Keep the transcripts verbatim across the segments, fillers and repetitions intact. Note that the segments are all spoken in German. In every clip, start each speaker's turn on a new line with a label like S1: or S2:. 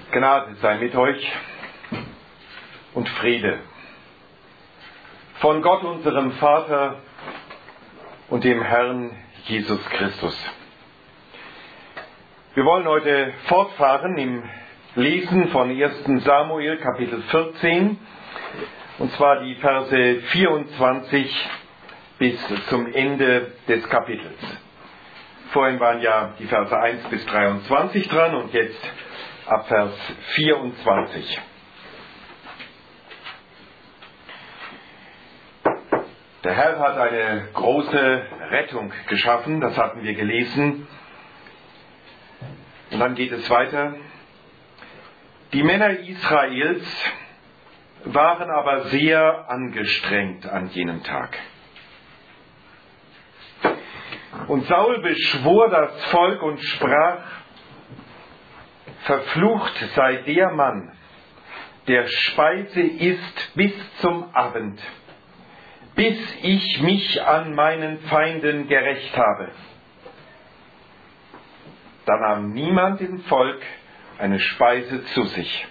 S1: Gnade sei mit euch und Friede von Gott, unserem Vater und dem Herrn Jesus Christus. Wir wollen heute fortfahren im Lesen von ersten Samuel Kapitel vierzehn, und zwar die Verse vierundzwanzig bis zum Ende des Kapitels. Vorhin waren ja die Verse eins bis dreiundzwanzig dran und jetzt ab Vers vierundzwanzig. Der Herr hat eine große Rettung geschaffen, das hatten wir gelesen. Und dann geht es weiter. Die Männer Israels waren aber sehr angestrengt an jenem Tag. Und Saul beschwor das Volk und sprach: Verflucht sei der Mann, der Speise isst bis zum Abend, bis ich mich an meinen Feinden gerächt habe. Da nahm niemand im Volk eine Speise zu sich.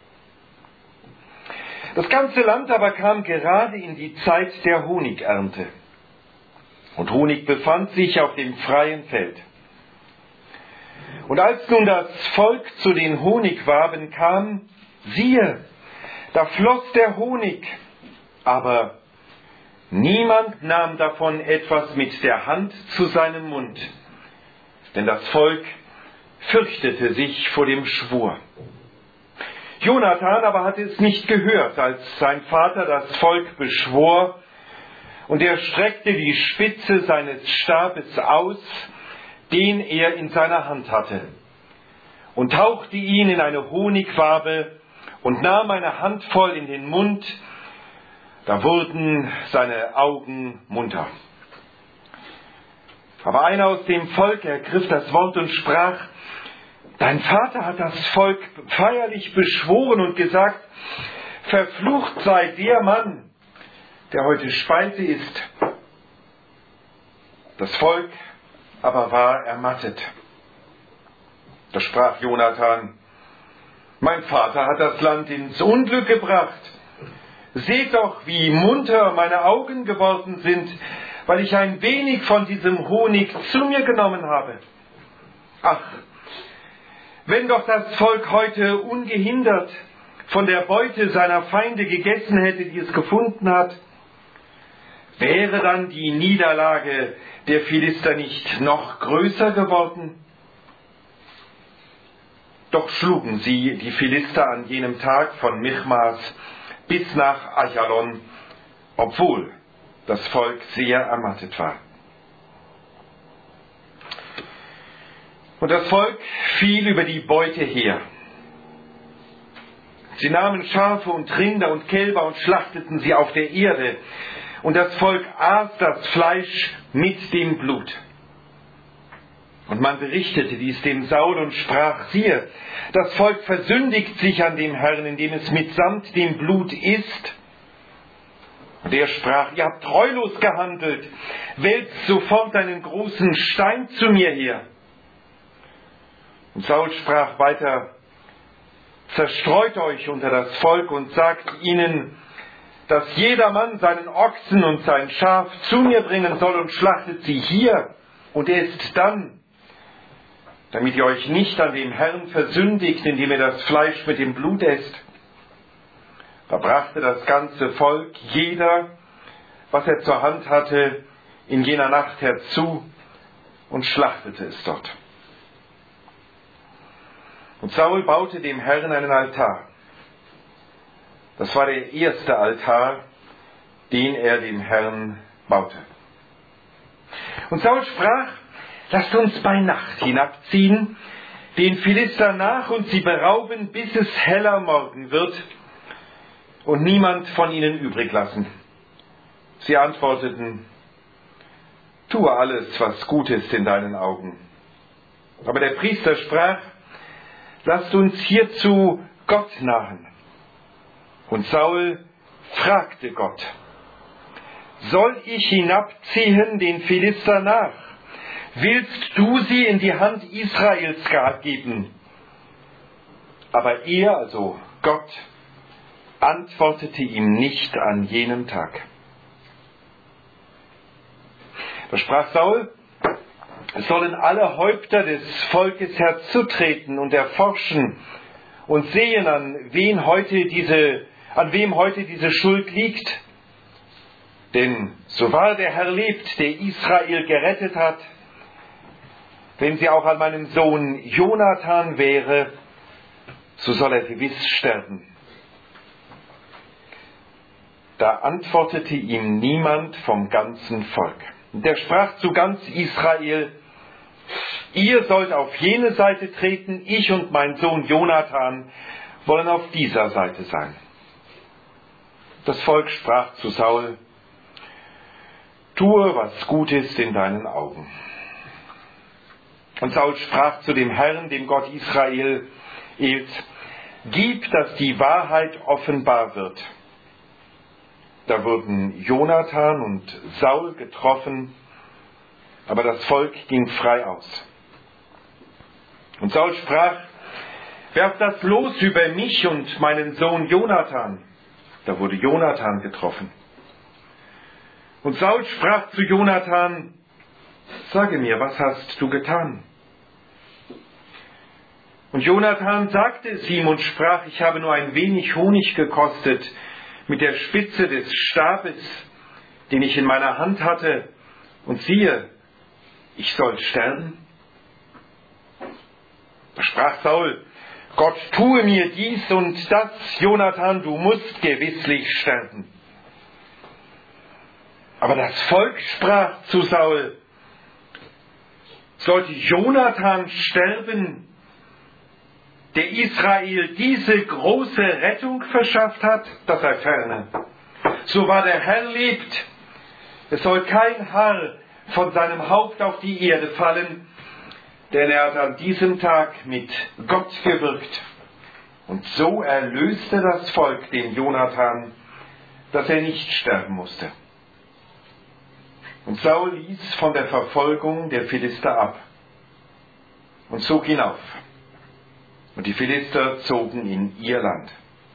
S1: Das ganze Land aber kam gerade in die Zeit der Honigernte. Und Honig befand sich auf dem freien Feld. Und als nun das Volk zu den Honigwaben kam, siehe, da floss der Honig, aber niemand nahm davon etwas mit der Hand zu seinem Mund, denn das Volk fürchtete sich vor dem Schwur. Jonathan aber hatte es nicht gehört, als sein Vater das Volk beschwor, und er streckte die Spitze seines Stabes aus, den er in seiner Hand hatte, und tauchte ihn in eine Honigwabe und nahm eine Handvoll in den Mund. Da wurden seine Augen munter. Aber einer aus dem Volk ergriff das Wort und sprach: Dein Vater hat das Volk feierlich beschworen und gesagt: Verflucht sei der Mann, der heute Speise isst. Das Volk aber war ermattet. Da sprach Jonathan: Mein Vater hat das Land ins Unglück gebracht. Seht doch, wie munter meine Augen geworden sind, weil ich ein wenig von diesem Honig zu mir genommen habe. Ach, wenn doch das Volk heute ungehindert von der Beute seiner Feinde gegessen hätte, die es gefunden hat, wäre dann die Niederlage der Philister nicht noch größer geworden? Doch schlugen sie die Philister an jenem Tag von Michmas bis nach Ajalon, obwohl das Volk sehr ermattet war. Und das Volk fiel über die Beute her. Sie nahmen Schafe und Rinder und Kälber und schlachteten sie auf der Erde. Und das Volk aß das Fleisch mit dem Blut. Und man berichtete dies dem Saul und sprach: Siehe, das Volk versündigt sich an dem Herrn, indem es mitsamt dem Blut isst. Und er sprach: Ihr habt treulos gehandelt, wälzt sofort einen großen Stein zu mir her. Und Saul sprach weiter: Zerstreut euch unter das Volk und sagt ihnen, dass jeder Mann seinen Ochsen und sein Schaf zu mir bringen soll und schlachtet sie hier und esst dann, damit ihr euch nicht an dem Herrn versündigt, indem ihr das Fleisch mit dem Blut esst. Da brachte das ganze Volk, jeder, was er zur Hand hatte, in jener Nacht herzu und schlachtete es dort. Und Saul baute dem Herrn einen Altar. Das war der erste Altar, den er dem Herrn baute. Und Saul sprach: Lasst uns bei Nacht hinabziehen, den Philister nach und sie berauben, bis es heller Morgen wird, und niemand von ihnen übrig lassen. Sie antworteten: Tue alles, was gut ist in deinen Augen. Aber der Priester sprach: Lasst uns hierzu Gott nahen. Und Saul fragte Gott: Soll ich hinabziehen den Philister nach? Willst du sie in die Hand Israels geben? Aber er, also Gott, antwortete ihm nicht an jenem Tag. Da sprach Saul: Es sollen alle Häupter des Volkes herzutreten und erforschen und sehen, an wen heute diese, an wem heute diese Schuld liegt. Denn so wahr der Herr lebt, der Israel gerettet hat, wenn sie auch an meinem Sohn Jonathan wäre, so soll er gewiss sterben. Da antwortete ihm niemand vom ganzen Volk. Und er sprach zu ganz Israel: Ihr sollt auf jene Seite treten, ich und mein Sohn Jonathan wollen auf dieser Seite sein. Das Volk sprach zu Saul: Tue, was gut ist in deinen Augen. Und Saul sprach zu dem Herrn, dem Gott Israels: Gib, dass die Wahrheit offenbar wird. Da wurden Jonathan und Saul getroffen, aber das Volk ging frei aus. Und Saul sprach: Werft das Los über mich und meinen Sohn Jonathan. Da wurde Jonathan getroffen. Und Saul sprach zu Jonathan: Sage mir, was hast du getan? Und Jonathan sagte es ihm und sprach: Ich habe nur ein wenig Honig gekostet mit der Spitze des Stabes, den ich in meiner Hand hatte, und siehe, ich soll sterben. Da sprach Saul: Gott tue mir dies und das, Jonathan, du musst gewisslich sterben. Aber das Volk sprach zu Saul: Sollte Jonathan sterben, der Israel diese große Rettung verschafft hat? Das sei ferne. So wahr der Herr lebt, es soll kein Haar von seinem Haupt auf die Erde fallen, denn er hat an diesem Tag mit Gott gewirkt. Und so erlöste das Volk den Jonathan, dass er nicht sterben musste. Und Saul ließ von der Verfolgung der Philister ab und zog hinauf. Und die Philister zogen in ihr Land.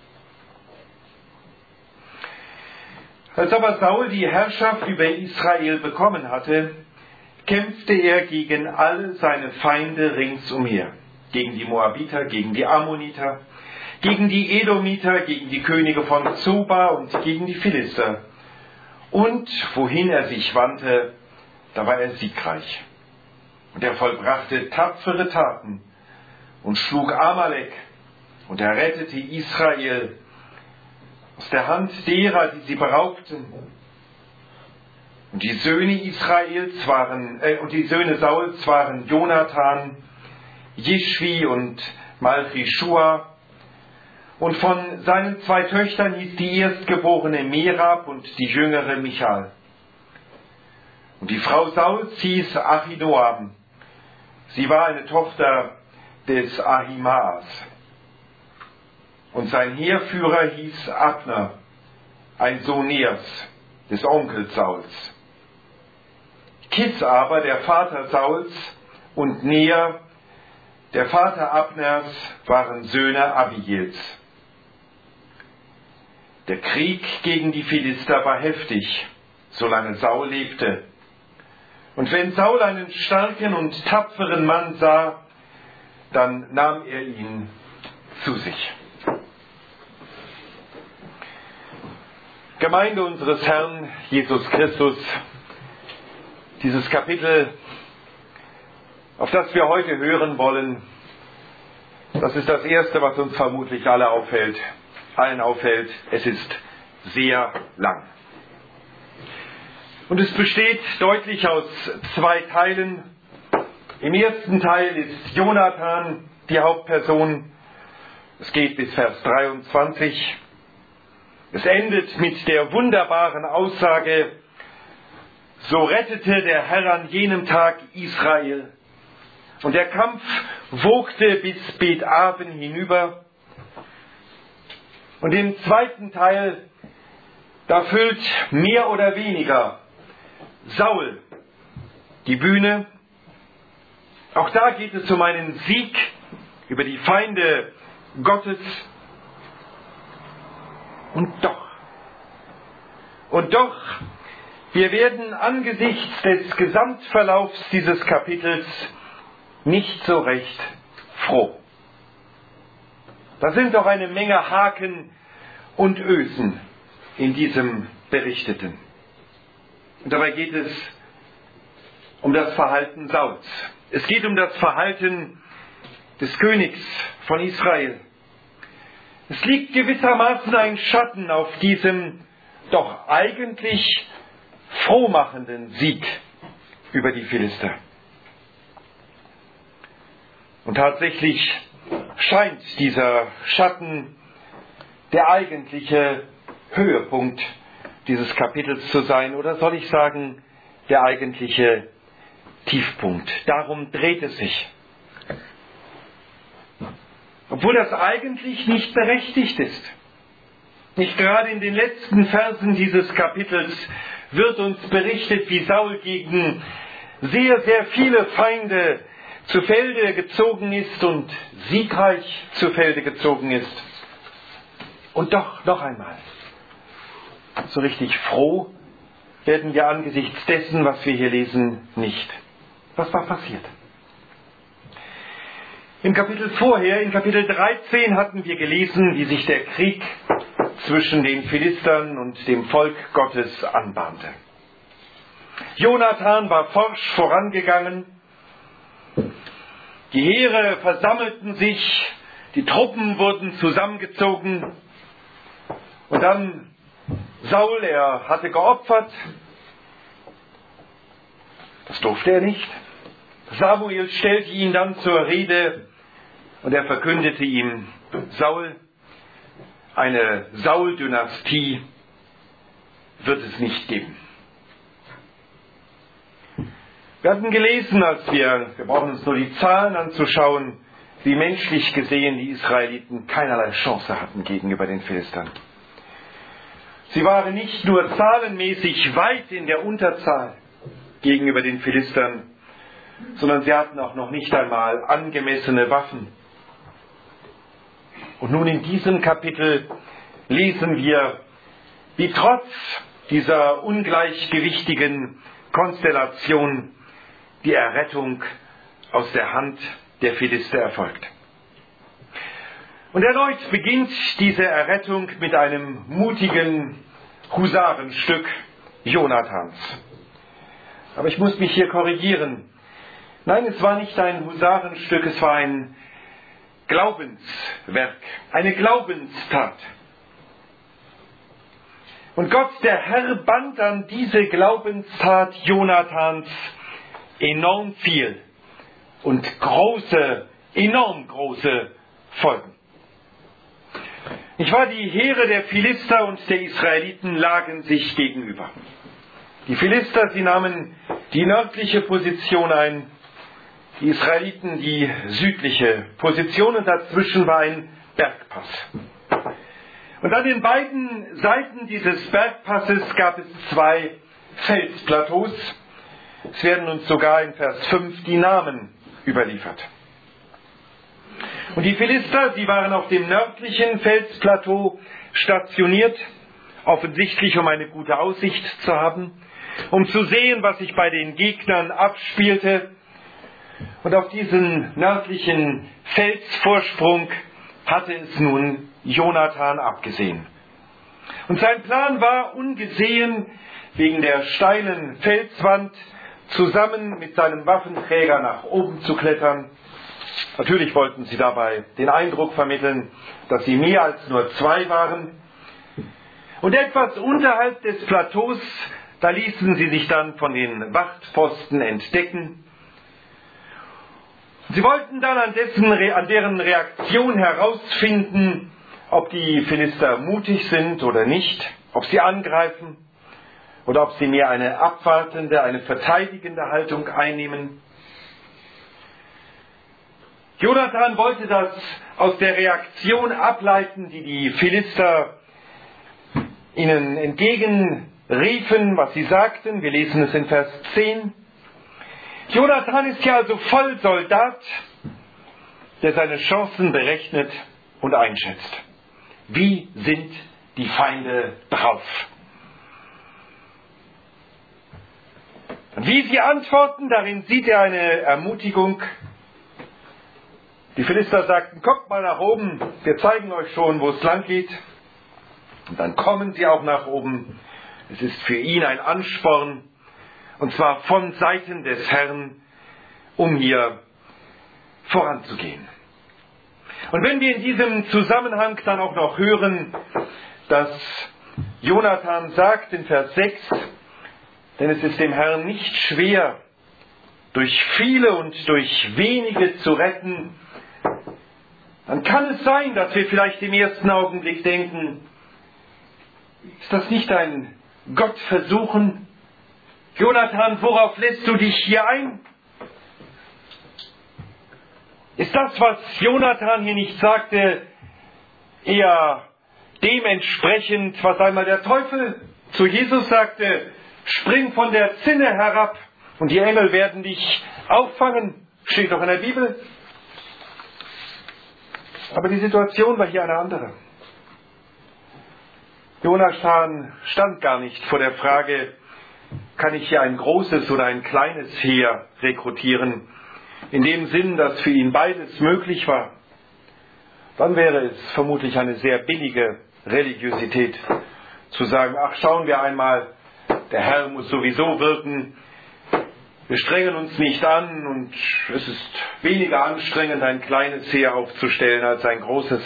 S1: Als aber Saul die Herrschaft über Israel bekommen hatte, kämpfte er gegen alle seine Feinde ringsumher. Gegen die Moabiter, gegen die Ammoniter, gegen die Edomiter, gegen die Könige von Zoba und gegen die Philister. Und wohin er sich wandte, da war er siegreich. Und er vollbrachte tapfere Taten und schlug Amalek, und er rettete Israel aus der Hand derer, die sie beraubten. Und die Söhne Israels waren, äh, und die Söhne Sauls waren Jonathan, Jischwi und Malchischua. Und von seinen zwei Töchtern hieß die erstgeborene Merab und die jüngere Michal. Und die Frau Sauls hieß Achinoam. Sie war eine Tochter des Ahimaas. Und sein Heerführer hieß Abner, ein Sohn Neers, des Onkels Sauls. Kis aber, der Vater Sauls, und Ner, der Vater Abners, waren Söhne Abiels. Der Krieg gegen die Philister war heftig, solange Saul lebte. Und wenn Saul einen starken und tapferen Mann sah, dann nahm er ihn zu sich. Gemeinde unseres Herrn Jesus Christus, dieses Kapitel, auf das wir heute hören wollen, das ist das Erste, was uns vermutlich alle auffällt, allen auffällt. Es ist sehr lang. Und es besteht deutlich aus zwei Teilen. Im ersten Teil ist Jonathan die Hauptperson. Es geht bis Vers dreiundzwanzig. Es endet mit der wunderbaren Aussage: So rettete der Herr an jenem Tag Israel. Und der Kampf wogte bis Bet-Aven hinüber. Und im zweiten Teil, da füllt mehr oder weniger Saul die Bühne. Auch da geht es um einen Sieg über die Feinde Gottes. Und doch, und doch, wir werden angesichts des Gesamtverlaufs dieses Kapitels nicht so recht froh. Da sind doch eine Menge Haken und Ösen in diesem Berichteten. Und dabei geht es um das Verhalten Sauls. Es geht um das Verhalten des Königs von Israel. Es liegt gewissermaßen ein Schatten auf diesem doch eigentlich frohmachenden Sieg über die Philister. Und tatsächlich scheint dieser Schatten der eigentliche Höhepunkt dieses Kapitels zu sein, oder soll ich sagen, der eigentliche Tiefpunkt. Darum dreht es sich. Obwohl das eigentlich nicht berechtigt ist. Nicht gerade in den letzten Versen dieses Kapitels wird uns berichtet, wie Saul gegen sehr, sehr viele Feinde zu Felde gezogen ist und siegreich zu Felde gezogen ist. Und doch, noch einmal, so richtig froh werden wir angesichts dessen, was wir hier lesen, nicht. Was war passiert? Im Kapitel vorher, in Kapitel dreizehn, hatten wir gelesen, wie sich der Krieg zwischen den Philistern und dem Volk Gottes anbahnte. Jonathan war forsch vorangegangen. Die Heere versammelten sich, die Truppen wurden zusammengezogen. Und dann Saul, er hatte geopfert. Das durfte er nicht. Samuel stellte ihn dann zur Rede und er verkündete ihm, Saul, eine Saul-Dynastie wird es nicht geben. Wir hatten gelesen, als wir, wir brauchen uns nur die Zahlen anzuschauen, wie menschlich gesehen die Israeliten keinerlei Chance hatten gegenüber den Philistern. Sie waren nicht nur zahlenmäßig weit in der Unterzahl gegenüber den Philistern, sondern sie hatten auch noch nicht einmal angemessene Waffen. Und nun in diesem Kapitel lesen wir, wie trotz dieser ungleichgewichtigen Konstellation die Errettung aus der Hand der Philister erfolgt. Und erneut beginnt diese Errettung mit einem mutigen Husarenstück Jonathans. Aber ich muss mich hier korrigieren. Nein, es war nicht ein Husarenstück, es war ein Glaubenswerk, eine Glaubenstat. Und Gott, der Herr, band an diese Glaubenstat Jonathans enorm viel und große, enorm große Folgen. Ich war die Heere der Philister und der Israeliten lagen sich gegenüber. Die Philister, sie nahmen die nördliche Position ein, die Israeliten die südliche Position und dazwischen war ein Bergpass. Und an den beiden Seiten dieses Bergpasses gab es zwei Felsplateaus. Es werden uns sogar in Vers fünf die Namen überliefert. Und die Philister, sie waren auf dem nördlichen Felsplateau stationiert, offensichtlich um eine gute Aussicht zu haben, um zu sehen, was sich bei den Gegnern abspielte. Und auf diesen nördlichen Felsvorsprung hatte es nun Jonathan abgesehen. Und sein Plan war, ungesehen wegen der steilen Felswand zusammen mit seinem Waffenträger nach oben zu klettern. Natürlich wollten sie dabei den Eindruck vermitteln, dass sie mehr als nur zwei waren. Und etwas unterhalb des Plateaus, da ließen sie sich dann von den Wachtposten entdecken. Sie wollten dann an, dessen, an deren Reaktion herausfinden, ob die Philister mutig sind oder nicht, ob sie angreifen oder ob sie mehr eine abwartende, eine verteidigende Haltung einnehmen. Jonathan wollte das aus der Reaktion ableiten, die die Philister ihnen entgegenriefen, was sie sagten. Wir lesen es in Vers zehn. Jonathan ist ja also voll Soldat, der seine Chancen berechnet und einschätzt. Wie sind die Feinde drauf? Und wie sie antworten, darin sieht er eine Ermutigung. Die Philister sagten, kommt mal nach oben, wir zeigen euch schon, wo es lang geht. Und dann kommen sie auch nach oben. Es ist für ihn ein Ansporn, und zwar von Seiten des Herrn, um hier voranzugehen. Und wenn wir in diesem Zusammenhang dann auch noch hören, dass Jonathan sagt in Vers sechs, denn es ist dem Herrn nicht schwer, durch viele und durch wenige zu retten, dann kann es sein, dass wir vielleicht im ersten Augenblick denken, ist das nicht ein Gottversuchen? Jonathan, worauf lässt du dich hier ein? Ist das, was Jonathan hier nicht sagte, eher dementsprechend, was einmal der Teufel zu Jesus sagte, spring von der Zinne herab und die Engel werden dich auffangen? Steht doch in der Bibel. Aber die Situation war hier eine andere. Jonathan stand gar nicht vor der Frage, kann ich hier ein großes oder ein kleines Heer rekrutieren, in dem Sinn, dass für ihn beides möglich war. Dann wäre es vermutlich eine sehr billige Religiosität, zu sagen, ach, schauen wir einmal, der Herr muss sowieso wirken, wir strengen uns nicht an und es ist weniger anstrengend, ein kleines Heer aufzustellen als ein großes.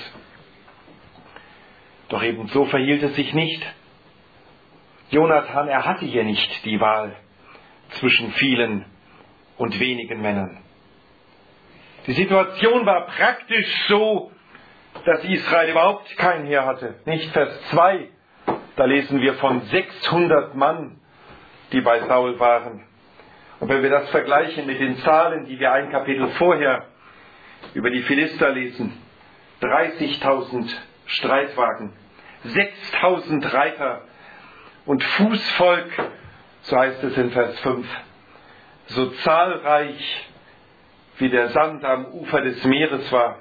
S1: Doch eben so verhielt es sich nicht. Jonathan, er hatte hier nicht die Wahl zwischen vielen und wenigen Männern. Die Situation war praktisch so, dass Israel überhaupt kein Heer hatte. Nicht Vers zwei, da lesen wir von sechshundert Mann, die bei Saul waren. Und wenn wir das vergleichen mit den Zahlen, die wir ein Kapitel vorher über die Philister lesen, dreißigtausend Streitwagen, sechstausend Reiter und Fußvolk, so heißt es in Vers fünf, so zahlreich wie der Sand am Ufer des Meeres war.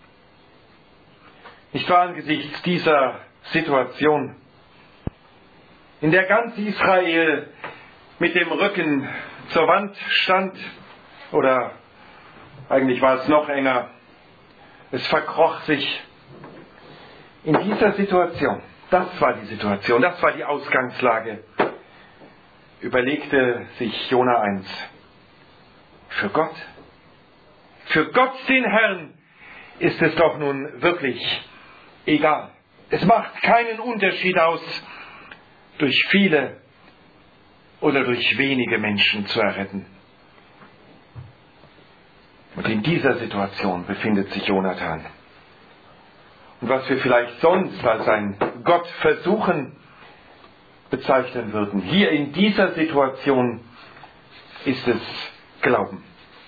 S1: Nicht wahr, angesichts dieser Situation, in der ganz Israel mit dem Rücken zur Wand stand, oder eigentlich war es noch enger, es verkroch sich. In dieser Situation, das war die Situation, das war die Ausgangslage, überlegte sich Jona eins. Für Gott, für Gott den Herrn ist es doch nun wirklich egal. Es macht keinen Unterschied aus, durch viele oder durch wenige Menschen zu erretten. Und in dieser Situation befindet sich Jonathan. Und was wir vielleicht sonst als ein Gottversuchen bezeichnen würden, hier in dieser Situation ist es Glauben.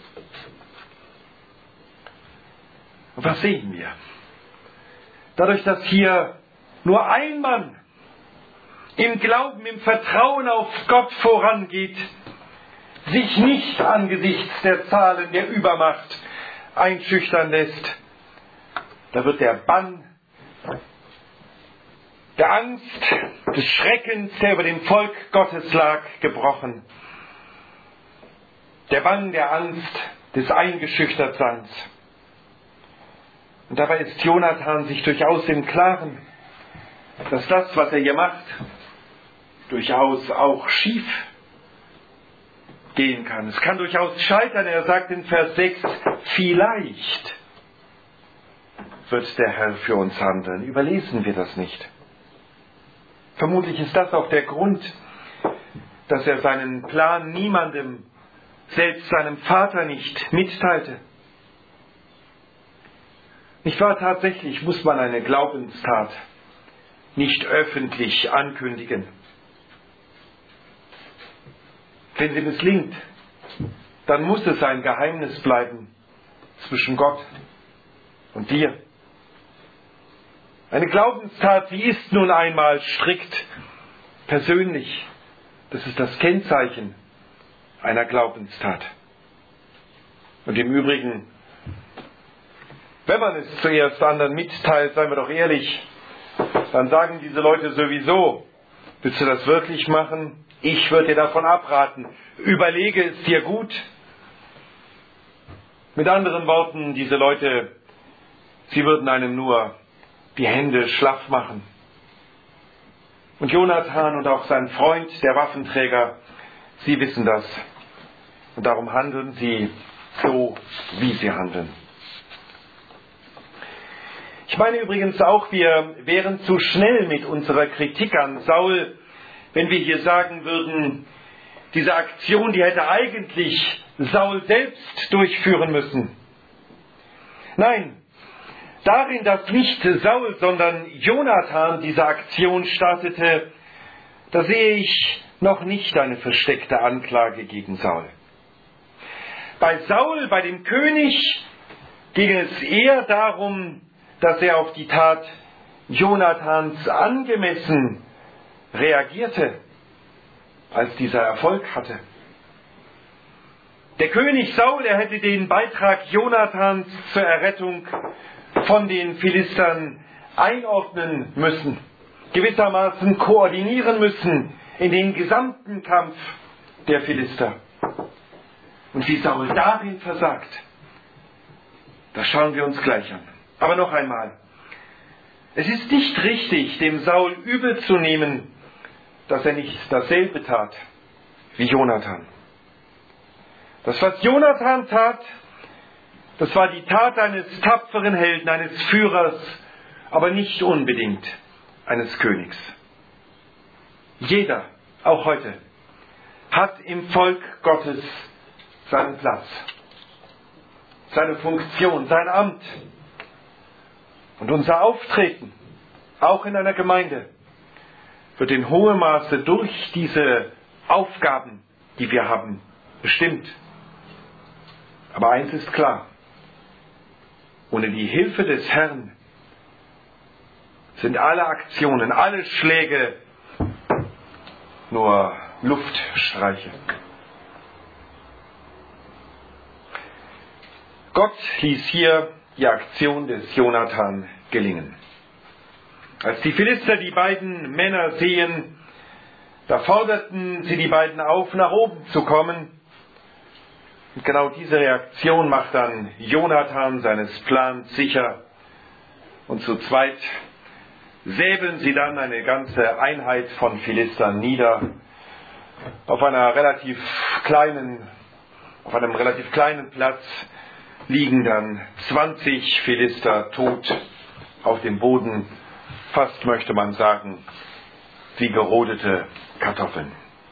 S1: Und was sehen wir? Dadurch, dass hier nur ein Mann im Glauben, im Vertrauen auf Gott vorangeht, sich nicht angesichts der Zahlen der Übermacht einschüchtern lässt, da wird der Bann der Angst, des Schreckens, der über dem Volk Gottes lag, gebrochen. Der Bann der Angst des Eingeschüchtertseins. Und dabei ist Jonathan sich durchaus im Klaren, dass das, was er hier macht, durchaus auch schief gehen kann. Es kann durchaus scheitern. Er sagt in Vers sechs, vielleicht wird der Herr für uns handeln. Überlesen wir das nicht. Vermutlich ist das auch der Grund, dass er seinen Plan niemandem, selbst seinem Vater nicht mitteilte. Nicht wahr? Tatsächlich muss man eine Glaubenstat nicht öffentlich ankündigen. Wenn sie misslingt, dann muss es ein Geheimnis bleiben zwischen Gott und dir. Eine Glaubenstat, die ist nun einmal strikt persönlich. Das ist das Kennzeichen einer Glaubenstat. Und im Übrigen Wenn man es zuerst anderen mitteilt, seien wir doch ehrlich, dann sagen diese Leute sowieso, willst du das wirklich machen? Ich würde dir davon abraten. Überlege es dir gut. Mit anderen Worten, diese Leute, sie würden einem nur die Hände schlaff machen. Und Jonathan und auch sein Freund, der Waffenträger, sie wissen das. Und darum handeln sie so, wie sie handeln. Ich meine übrigens auch, wir wären zu schnell mit unserer Kritik an Saul, wenn wir hier sagen würden, diese Aktion, die hätte eigentlich Saul selbst durchführen müssen. Nein, darin, dass nicht Saul, sondern Jonathan diese Aktion startete, da sehe ich noch nicht eine versteckte Anklage gegen Saul. Bei Saul, bei dem König, ging es eher darum, dass er auf die Tat Jonathans angemessen reagierte, als dieser Erfolg hatte. Der König Saul, er hätte den Beitrag Jonathans zur Errettung von den Philistern einordnen müssen, gewissermaßen koordinieren müssen in den gesamten Kampf der Philister. Und wie Saul darin versagt, das schauen wir uns gleich an. Aber noch einmal, es ist nicht richtig, dem Saul übel zu nehmen, dass er nicht dasselbe tat wie Jonathan. Das, was Jonathan tat, das war die Tat eines tapferen Helden, eines Führers, aber nicht unbedingt eines Königs. Jeder, auch heute, hat im Volk Gottes seinen Platz, seine Funktion, sein Amt. Und unser Auftreten, auch in einer Gemeinde, wird in hohem Maße durch diese Aufgaben, die wir haben, bestimmt. Aber eins ist klar: Ohne die Hilfe des Herrn sind alle Aktionen, alle Schläge nur Luftstreiche. Gott ließ hier die Aktion des Jonathan gelingen. Als die Philister die beiden Männer sehen, da forderten sie die beiden auf, nach oben zu kommen. Und genau diese Reaktion macht dann Jonathan seines Plans sicher. Und zu zweit säbeln sie dann eine ganze Einheit von Philistern nieder. Auf einer relativ kleinen, auf einem relativ kleinen Platz liegen dann zwanzig Philister tot auf dem Boden, fast möchte man sagen, wie gerodete Kartoffeln.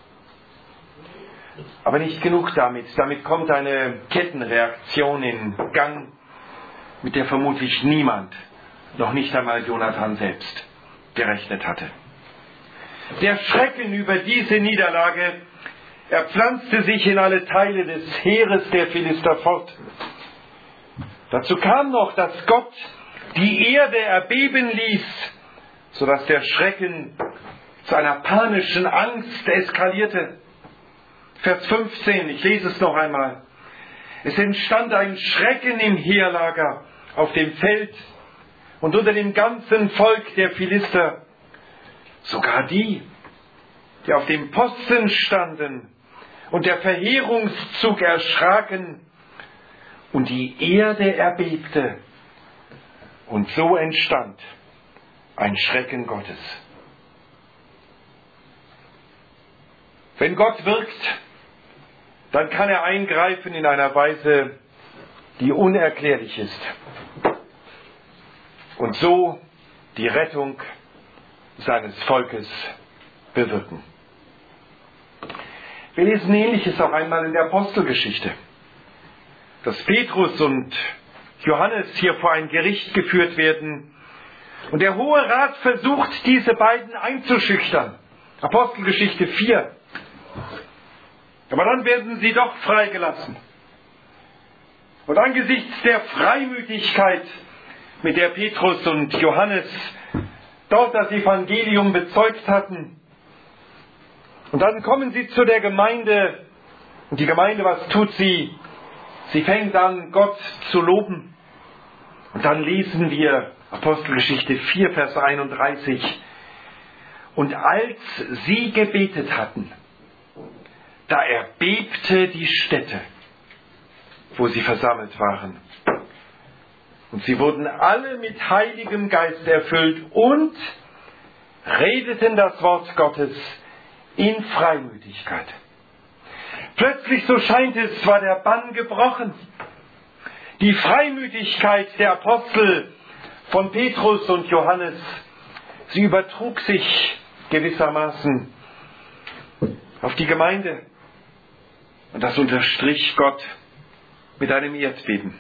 S1: Aber nicht genug damit. Damit kommt eine Kettenreaktion in Gang, mit der vermutlich niemand, noch nicht einmal Jonathan selbst, gerechnet hatte. Der Schrecken über diese Niederlage, er pflanzte sich in alle Teile des Heeres der Philister fort. Dazu kam noch, dass Gott die Erde erbeben ließ, sodass der Schrecken zu einer panischen Angst eskalierte. Vers fünfzehn, ich lese es noch einmal. Es entstand ein Schrecken im Heerlager auf dem Feld und unter dem ganzen Volk der Philister. Sogar die, die auf dem Posten standen und der Verheerungszug erschraken, und die Erde erbebte. Und so entstand ein Schrecken Gottes. Wenn Gott wirkt, dann kann er eingreifen in einer Weise, die unerklärlich ist. Und so die Rettung seines Volkes bewirken. Wir lesen Ähnliches auch einmal in der Apostelgeschichte. Dass Petrus und Johannes hier vor ein Gericht geführt werden. Und der Hohe Rat versucht, diese beiden einzuschüchtern. Apostelgeschichte vier. Aber dann werden sie doch freigelassen. Und angesichts der Freimütigkeit, mit der Petrus und Johannes dort das Evangelium bezeugt hatten, und dann kommen sie zu der Gemeinde, und die Gemeinde, was tut sie? Sie fängt an, Gott zu loben Und dann lesen wir Apostelgeschichte vier, Vers einunddreißig. Und als sie gebetet hatten, da erbebte die Stätte, wo sie versammelt waren. Und sie wurden alle mit Heiligem Geist erfüllt und redeten das Wort Gottes in Freimütigkeit. Plötzlich, so scheint es, war der Bann gebrochen. Die Freimütigkeit der Apostel von Petrus und Johannes, sie übertrug sich gewissermaßen auf die Gemeinde. Und das unterstrich Gott mit einem Erdbeben.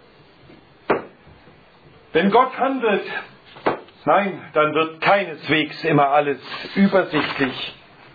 S1: Wenn Gott handelt, nein, dann wird keineswegs immer alles übersichtlich.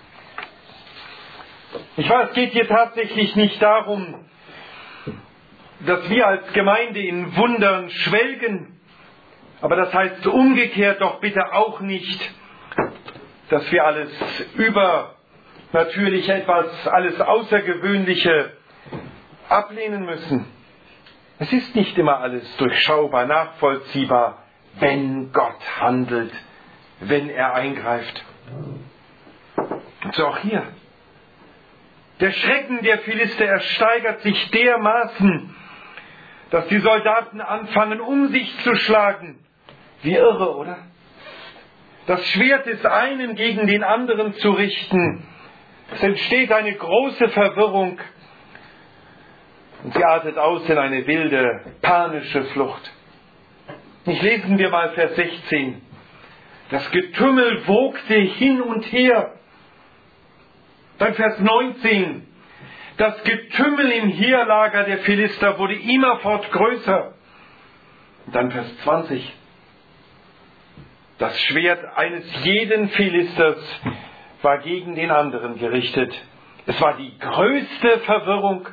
S1: Ich weiß, es geht hier tatsächlich nicht darum, dass wir als Gemeinde in Wundern schwelgen, aber das heißt umgekehrt doch bitte auch nicht, dass wir alles übernatürlich etwas, alles Außergewöhnliche ablehnen müssen. Es ist nicht immer alles durchschaubar, nachvollziehbar, wenn Gott handelt, wenn er eingreift. Und so auch hier. Der Schrecken der Philister ersteigert sich dermaßen, dass die Soldaten anfangen, um sich zu schlagen. Wie irre, oder? Das Schwert des einen gegen den anderen zu richten. Es entsteht eine große Verwirrung. Und sie artet aus in eine wilde, panische Flucht. Nicht lesen wir mal Vers sechzehn. Das Getümmel wogte hin und her. Dann Vers neunzehn. Das Getümmel im Heerlager der Philister wurde immerfort größer. Und dann Vers zwanzig. Das Schwert eines jeden Philisters war gegen den anderen gerichtet. Es war die größte Verwirrung.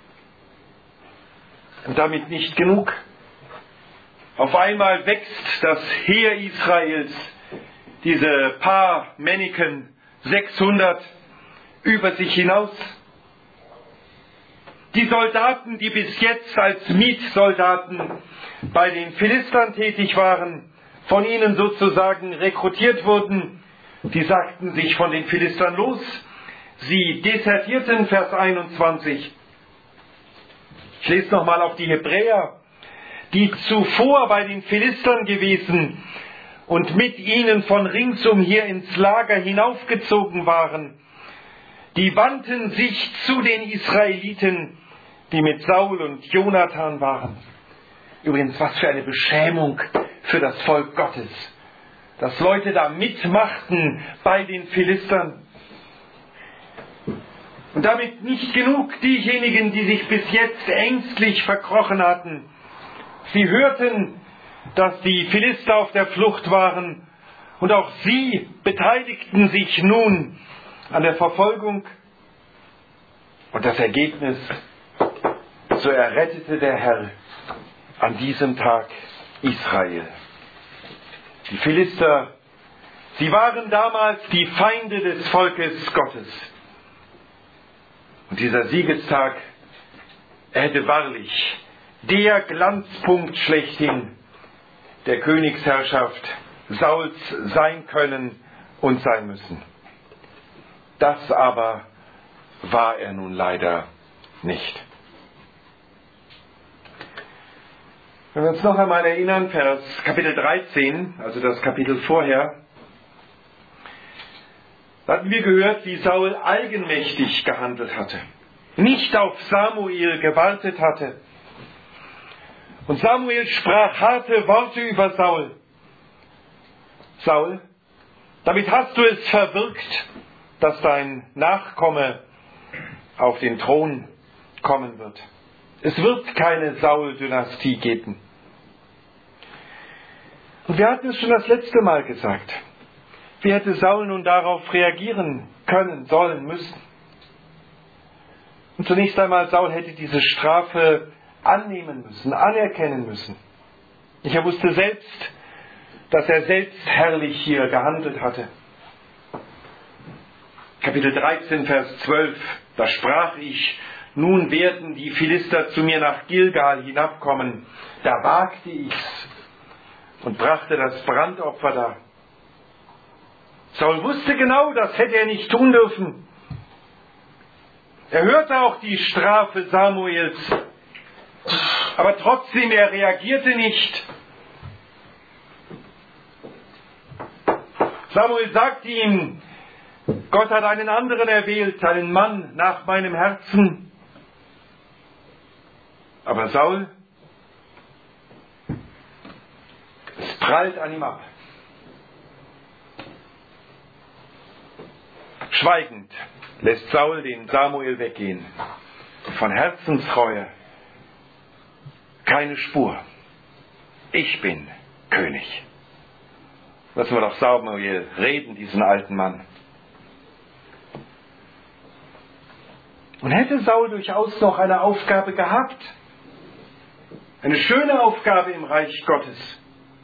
S1: Und damit nicht genug. Auf einmal wächst das Heer Israels, diese paar Männchen, sechshundert, über sich hinaus. Die Soldaten, die bis jetzt als Mietsoldaten bei den Philistern tätig waren, von ihnen sozusagen rekrutiert wurden, die sagten sich von den Philistern los. Sie desertierten, Vers einundzwanzig. Ich lese nochmal auf die Hebräer, die zuvor bei den Philistern gewesen und mit ihnen von ringsumher ins Lager hinaufgezogen waren. Die wandten sich zu den Israeliten, die mit Saul und Jonathan waren. Übrigens, was für eine Beschämung für das Volk Gottes, dass Leute da mitmachten bei den Philistern. Und damit nicht genug diejenigen, die sich bis jetzt ängstlich verkrochen hatten. Sie hörten, dass die Philister auf der Flucht waren und auch sie beteiligten sich nun an der Verfolgung. Und das Ergebnis, so errettete der Herr an diesem Tag Israel. Die Philister, sie waren damals die Feinde des Volkes Gottes. Und dieser Siegestag, er hätte wahrlich der Glanzpunkt schlechthin der Königsherrschaft Sauls sein können und sein müssen. Das aber war er nun leider nicht. Wenn wir uns noch einmal erinnern, Vers Kapitel dreizehn, also das Kapitel vorher, hatten wir gehört, wie Saul eigenmächtig gehandelt hatte, nicht auf Samuel gewartet hatte. Und Samuel sprach harte Worte über Saul. Saul, damit hast du es verwirkt, dass dein Nachkomme auf den Thron kommen wird. Es wird keine Saul-Dynastie geben. Und wir hatten es schon das letzte Mal gesagt. Wie hätte Saul nun darauf reagieren können, sollen, müssen? Und zunächst einmal, Saul hätte diese Strafe annehmen müssen, anerkennen müssen. Er wusste selbst, dass er selbst herrlich hier gehandelt hatte. Kapitel dreizehn, Vers zwölf, da sprach ich, nun werden die Philister zu mir nach Gilgal hinabkommen. Da wagte ich's und brachte das Brandopfer dar. Saul wusste genau, das hätte er nicht tun dürfen. Er hörte auch die Strafe Samuels, aber trotzdem, er reagierte nicht. Samuel sagte ihm, Gott hat einen anderen erwählt, einen Mann nach meinem Herzen. Aber Saul, es prallt an ihm ab. Schweigend lässt Saul den Samuel weggehen. Von Herzensreue keine Spur. Ich bin König. Lassen wir doch Samuel reden, diesen alten Mann. Und hätte Saul durchaus noch eine Aufgabe gehabt, eine schöne Aufgabe im Reich Gottes.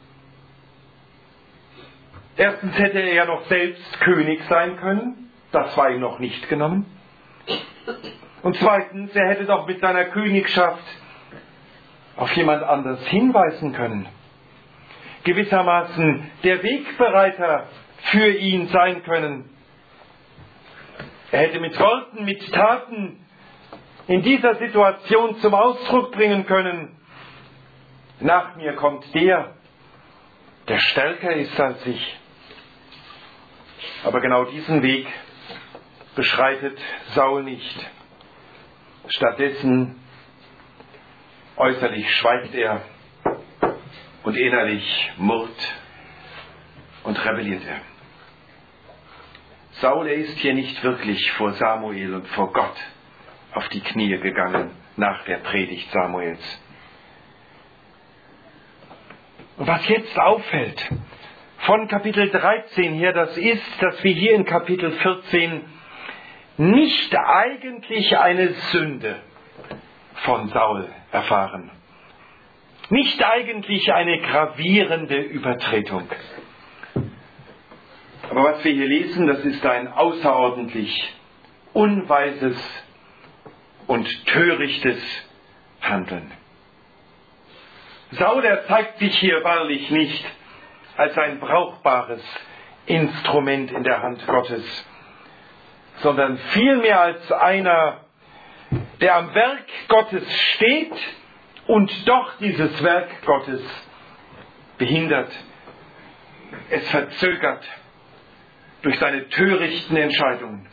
S1: Erstens hätte er ja noch selbst König sein können, das war ihm noch nicht genommen. Und zweitens, er hätte doch mit seiner Königschaft auf jemand anders hinweisen können. Gewissermaßen der Wegbereiter für ihn sein können. Er hätte mit Worten, mit Taten in dieser Situation zum Ausdruck bringen können: Nach mir kommt der, der stärker ist als ich. Aber genau diesen Weg beschreitet Saul nicht. Stattdessen äußerlich schweigt er und innerlich murrt und rebelliert er. Saul, er ist hier nicht wirklich vor Samuel und vor Gott auf die Knie gegangen nach der Predigt Samuels. Und was jetzt auffällt, von Kapitel dreizehn her, das ist, dass wir hier in Kapitel vierzehn nicht eigentlich eine Sünde von Saul erfahren. Nicht eigentlich eine gravierende Übertretung. Aber was wir hier lesen, das ist ein außerordentlich unweises und törichtes Handeln. Saul, er zeigt sich hier wahrlich nicht als ein brauchbares Instrument in der Hand Gottes, sondern vielmehr als einer, der am Werk Gottes steht und doch dieses Werk Gottes behindert, es verzögert durch seine törichten Entscheidungen.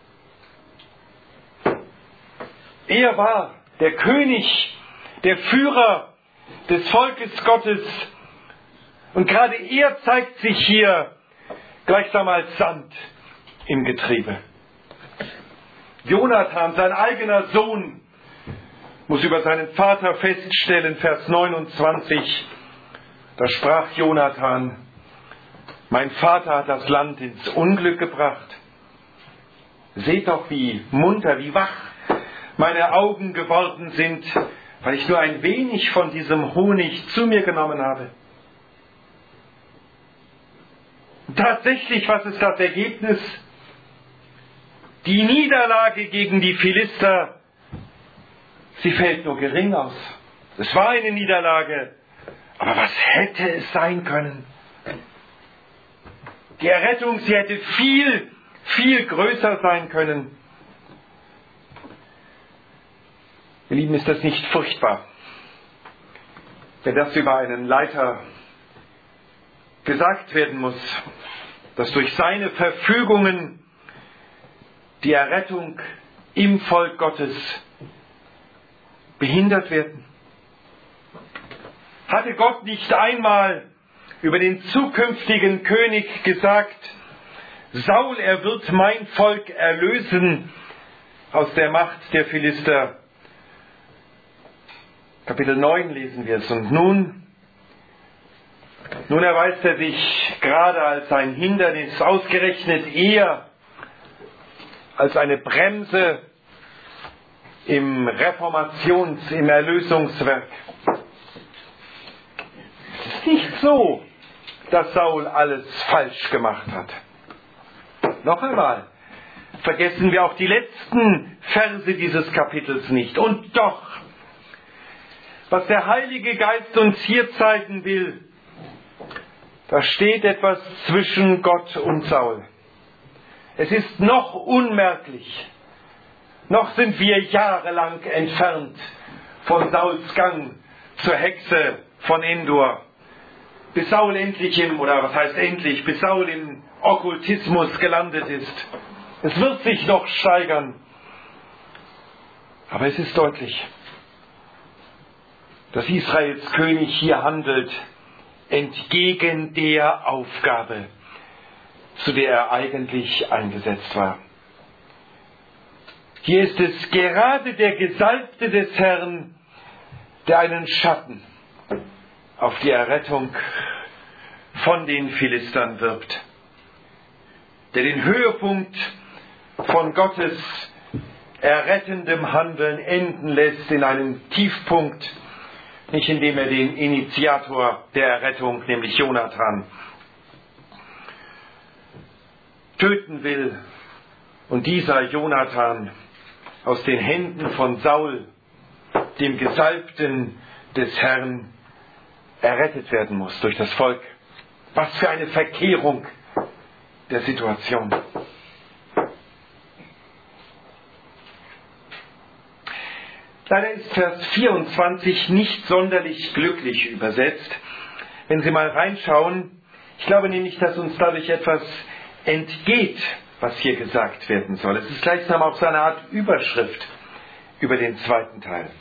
S1: Er war der König, der Führer des Volkes Gottes, und gerade er zeigt sich hier gleichsam als Sand im Getriebe. Jonathan, sein eigener Sohn, muss über seinen Vater feststellen, Vers neunundzwanzig, da sprach Jonathan: Mein Vater hat das Land ins Unglück gebracht. Seht doch, wie munter, wie wach meine Augen geworden sind, weil ich nur ein wenig von diesem Honig zu mir genommen habe. Tatsächlich, was ist das Ergebnis? Die Niederlage gegen die Philister, sie fällt nur gering aus. Es war eine Niederlage, aber was hätte es sein können? Die Errettung, sie hätte viel, viel größer sein können. Ihr Lieben, ist das nicht furchtbar, wenn das über einen Leiter gesagt werden muss, dass durch seine Verfügungen die Errettung im Volk Gottes behindert werden? Hatte Gott nicht einmal über den zukünftigen König gesagt: Saul, er wird mein Volk erlösen aus der Macht der Philister? Kapitel neun lesen wir es. Und nun, nun erweist er sich gerade als ein Hindernis, ausgerechnet er als eine Bremse im Reformations-, im Erlösungswerk. Es ist nicht so, dass Saul alles falsch gemacht hat. Noch einmal, vergessen wir auch die letzten Verse dieses Kapitels nicht. Und doch, was der Heilige Geist uns hier zeigen will, da steht etwas zwischen Gott und Saul. Es ist noch unmerklich. Noch sind wir jahrelang entfernt von Sauls Gang zur Hexe von Endor. Bis Saul endlich im, oder was heißt endlich, bis Saul im Okkultismus gelandet ist. Es wird sich noch steigern. Aber es ist deutlich, dass Israels König hier handelt entgegen der Aufgabe, zu der er eigentlich eingesetzt war. Hier ist es gerade der Gesalbte des Herrn, der einen Schatten auf die Errettung von den Philistern wirbt, der den Höhepunkt von Gottes errettendem Handeln enden lässt in einem Tiefpunkt, nicht indem er den Initiator der Errettung, nämlich Jonathan, töten will und dieser Jonathan aus den Händen von Saul, dem Gesalbten des Herrn, errettet werden muss durch das Volk. Was für eine Verkehrung der Situation. Leider ist Vers vierundzwanzig nicht sonderlich glücklich übersetzt. Wenn Sie mal reinschauen, ich glaube nämlich, dass uns dadurch etwas entgeht, was hier gesagt werden soll. Es ist gleichsam auch so eine Art Überschrift über den zweiten Teil.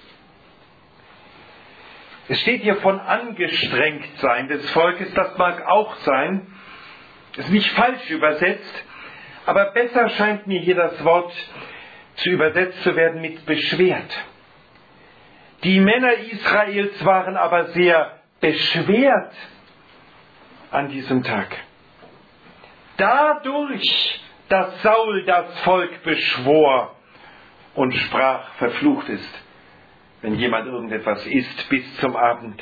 S1: Es steht hier von Angestrengtsein des Volkes, das mag auch sein. Es ist nicht falsch übersetzt, aber besser scheint mir hier das Wort zu übersetzt zu werden mit beschwert. Die Männer Israels waren aber sehr beschwert an diesem Tag. Dadurch, dass Saul das Volk beschwor und sprach, verflucht ist, wenn jemand irgendetwas isst bis zum Abend.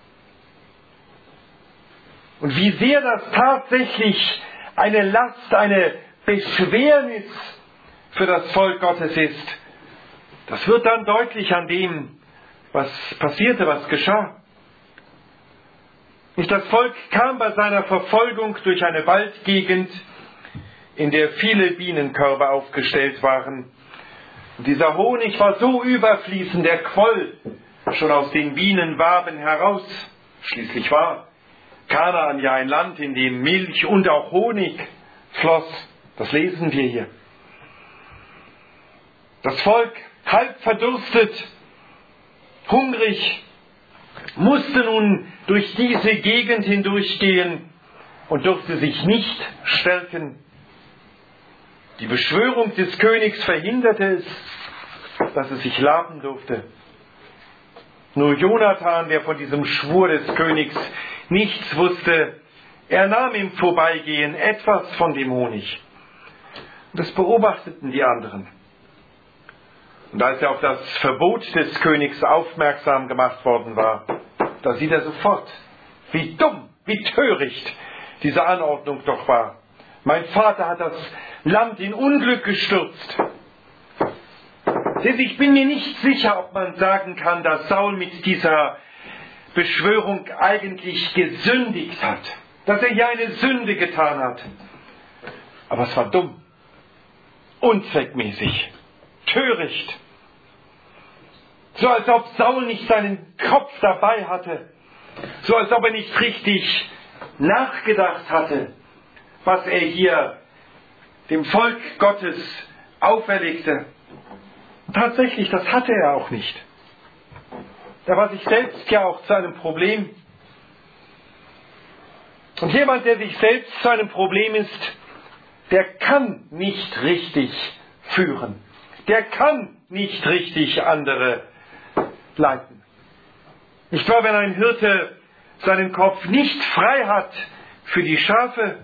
S1: Und wie sehr das tatsächlich eine Last, eine Beschwernis für das Volk Gottes ist, das wird dann deutlich an dem, was passierte, was geschah. Und das Volk kam bei seiner Verfolgung durch eine Waldgegend, in der viele Bienenkörbe aufgestellt waren. Und dieser Honig war so überfließend, der quoll schon aus den Bienenwaben heraus. Schließlich war Kanaan ja ein Land, in dem Milch und auch Honig floss. Das lesen wir hier. Das Volk, halb verdurstet, hungrig, musste nun durch diese Gegend hindurchgehen und durfte sich nicht stärken. Die Beschwörung des Königs verhinderte es, dass es sich laben durfte. Nur Jonathan, der von diesem Schwur des Königs nichts wusste, er nahm im Vorbeigehen etwas von dem Honig. Und das beobachteten die anderen. Und als er auf das Verbot des Königs aufmerksam gemacht worden war, da sieht er sofort, wie dumm, wie töricht diese Anordnung doch war. Mein Vater hat das Land in Unglück gestürzt. Ich bin mir nicht sicher, ob man sagen kann, dass Saul mit dieser Beschwörung eigentlich gesündigt hat, dass er hier eine Sünde getan hat. Aber es war dumm, unzweckmäßig, töricht. So als ob Saul nicht seinen Kopf dabei hatte, so als ob er nicht richtig nachgedacht hatte, was er hier dem Volk Gottes auferlegte. Tatsächlich, das hatte er auch nicht. Er war sich selbst ja auch zu einem Problem. Und jemand, der sich selbst zu einem Problem ist, der kann nicht richtig führen. Der kann nicht richtig andere leiten. Nicht wahr, wenn ein Hirte seinen Kopf nicht frei hat für die Schafe,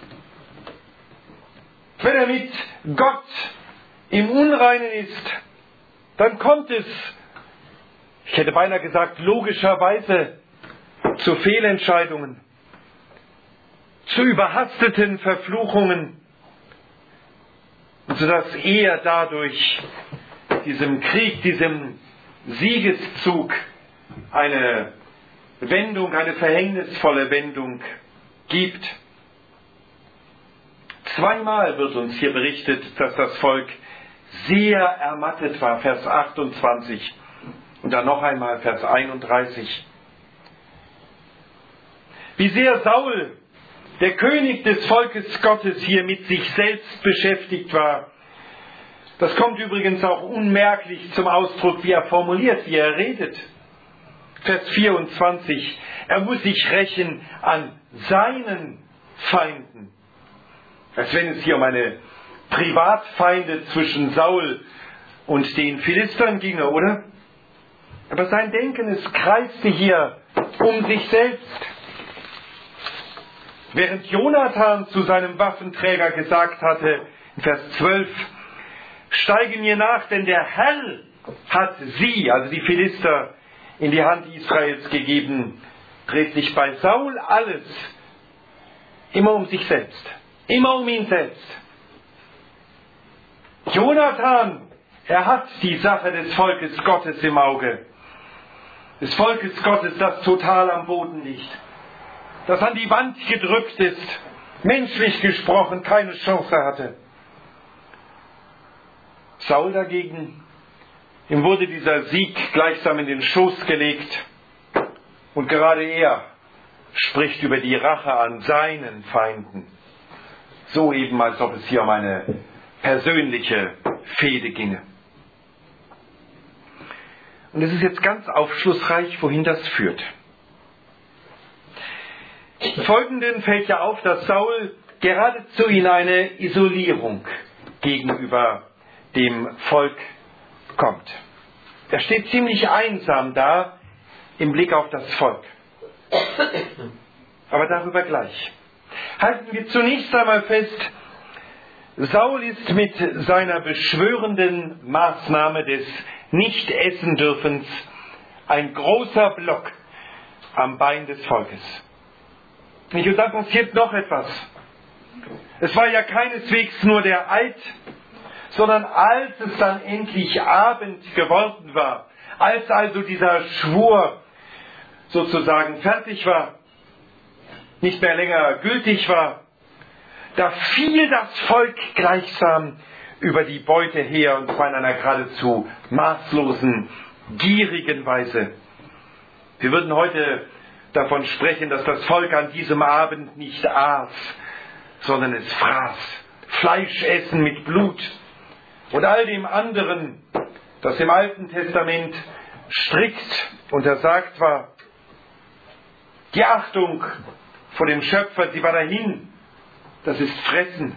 S1: wenn er mit Gott im Unreinen ist, dann kommt es, ich hätte beinahe gesagt, logischerweise zu Fehlentscheidungen, zu überhasteten Verfluchungen. Und sodass er dadurch diesem Krieg, diesem Siegeszug eine Wendung, eine verhängnisvolle Wendung gibt. Zweimal wird uns hier berichtet, dass das Volk sehr ermattet war, Vers achtundzwanzig und dann noch einmal Vers einunddreißig. Wie sehr Saul, der König des Volkes Gottes, hier mit sich selbst beschäftigt war. Das kommt übrigens auch unmerklich zum Ausdruck, wie er formuliert, wie er redet. Vers vierundzwanzig. Er muss sich rächen an seinen Feinden. Als wenn es hier um eine Privatfeinde zwischen Saul und den Philistern ginge, oder? Aber sein Denken, es kreiste hier um sich selbst. Während Jonathan zu seinem Waffenträger gesagt hatte, in Vers zwölf, steige mir nach, denn der Herr hat sie, also die Philister, in die Hand Israels gegeben, dreht sich bei Saul alles immer um sich selbst, immer um ihn selbst. Jonathan, er hat die Sache des Volkes Gottes im Auge, des Volkes Gottes, das total am Boden liegt, das an die Wand gedrückt ist, menschlich gesprochen keine Chance hatte. Saul dagegen, ihm wurde dieser Sieg gleichsam in den Schoß gelegt und gerade er spricht über die Rache an seinen Feinden. So eben, als ob es hier um eine persönliche Fehde ginge. Und es ist jetzt ganz aufschlussreich, wohin das führt. Im Folgenden fällt ja auf, dass Saul geradezu in eine Isolierung gegenüber dem Volk kommt. Er steht ziemlich einsam da im Blick auf das Volk. Aber darüber gleich. Halten wir zunächst einmal fest, Saul ist mit seiner beschwörenden Maßnahme des Nicht-Essen-Dürfens ein großer Block am Bein des Volkes. Und dann passiert noch etwas. Es war ja keineswegs nur der Eid, sondern als es dann endlich Abend geworden war, als also dieser Schwur sozusagen fertig war, nicht mehr länger gültig war, da fiel das Volk gleichsam über die Beute her, und zwar in einer geradezu maßlosen, gierigen Weise. Wir würden heute davon sprechen, dass das Volk an diesem Abend nicht aß, sondern es fraß. Fleischessen mit Blut und all dem anderen, das im Alten Testament strikt untersagt war. Die Achtung vor dem Schöpfer, sie war dahin. Das ist Fressen.